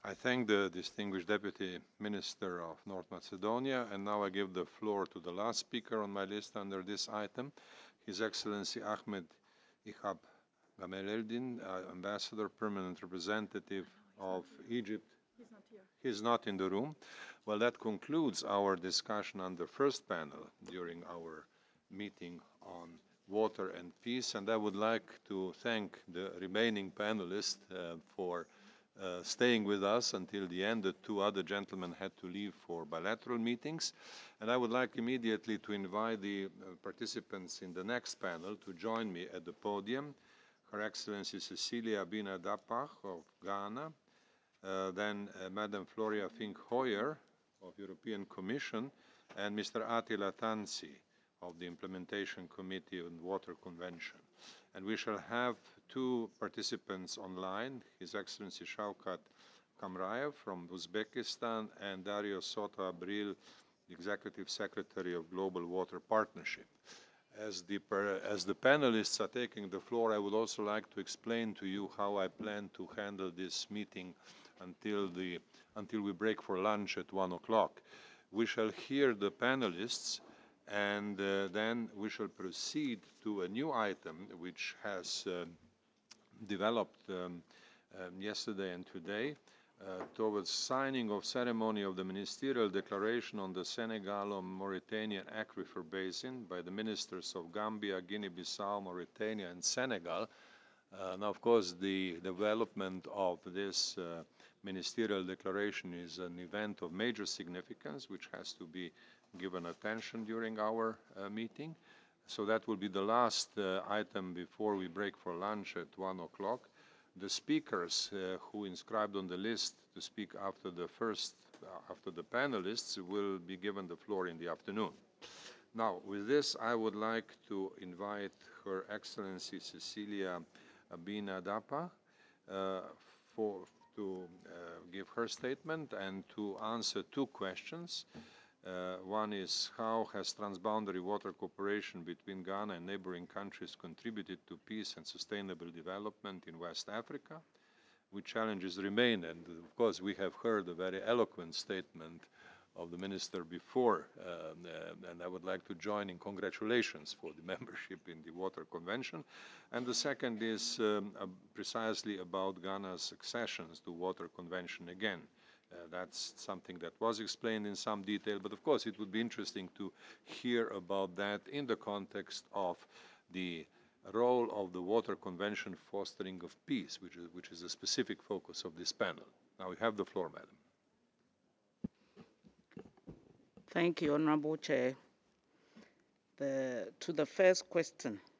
I thank the distinguished Deputy Minister of North Macedonia, and now I give the floor to the last speaker on my list under this item, His Excellency Ahmed Ihab Gamaleldin, Ambassador, Permanent Representative of Egypt. He's not in the room. Well, that concludes our discussion on the first panel during our meeting on water and peace, and I would like to thank the remaining panelists for staying with us until the end. The two other gentlemen had to leave for bilateral meetings. And I would like immediately to invite the participants in the next panel to join me at the podium. Her Excellency Cecilia Abina Dapach of Ghana, then Madam Floria Fink-Hoyer of European Commission, and Mr. Attila Tansi of the Implementation Committee on Water Convention. And we shall have two participants online, His Excellency Shaukat Kamraev from Uzbekistan and Dario Soto Abril, Executive Secretary of Global Water Partnership. As the panelists are taking the floor, I would also like to explain to you how I plan to handle this meeting until we break for lunch at 1 o'clock. We shall hear the panelists, and then we shall proceed to a new item which has developed yesterday and today towards signing of ceremony of the ministerial declaration on the Senegal-Mauritanian aquifer basin by the ministers of Gambia, Guinea-Bissau, Mauritania, and Senegal. Now, of course, the development of this ministerial declaration is an event of major significance, which has to be given attention during our meeting. So that will be the last item before we break for lunch at 1 o'clock. The speakers who inscribed on the list to speak after the panelists will be given the floor in the afternoon. Now, with this, I would like to invite Her Excellency Cecilia Abina Dapa to give her statement and to answer two questions. One is, how has transboundary water cooperation between Ghana and neighboring countries contributed to peace and sustainable development in West Africa? Which challenges remain? And of course, we have heard a very eloquent statement of the minister before, and I would like to join in congratulations for the membership in the Water Convention. And the second is precisely about Ghana's accessions to Water Convention again. That's something that was explained in some detail, but of course it would be interesting to hear about that in the context of the role of the Water Convention fostering of peace, which is a specific focus of this panel. Now you have the floor, Madam. Thank you, Honorable Chair. To the first question,